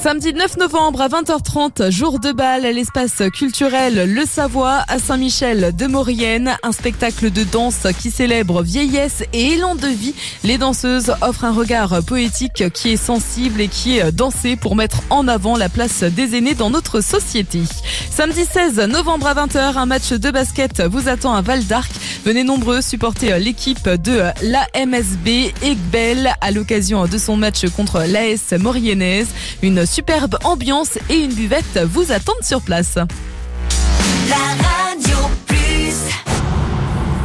Samedi 9 novembre à 20h30, jour de bal à l'espace culturel Le Savoie à Saint-Michel de Maurienne. Un spectacle de danse qui célèbre vieillesse et élan de vie. Les danseuses offrent un regard poétique qui est sensible et qui est dansé pour mettre en avant la place des aînés dans notre société. Samedi 16 novembre à 20h, un match de basket vous attend à Val d'Arc. Venez nombreux supporter l'équipe de l'AMSB Aiguebelle à l'occasion de son match contre l'AS Mauriennaise. Une superbe ambiance et une buvette vous attendent sur place.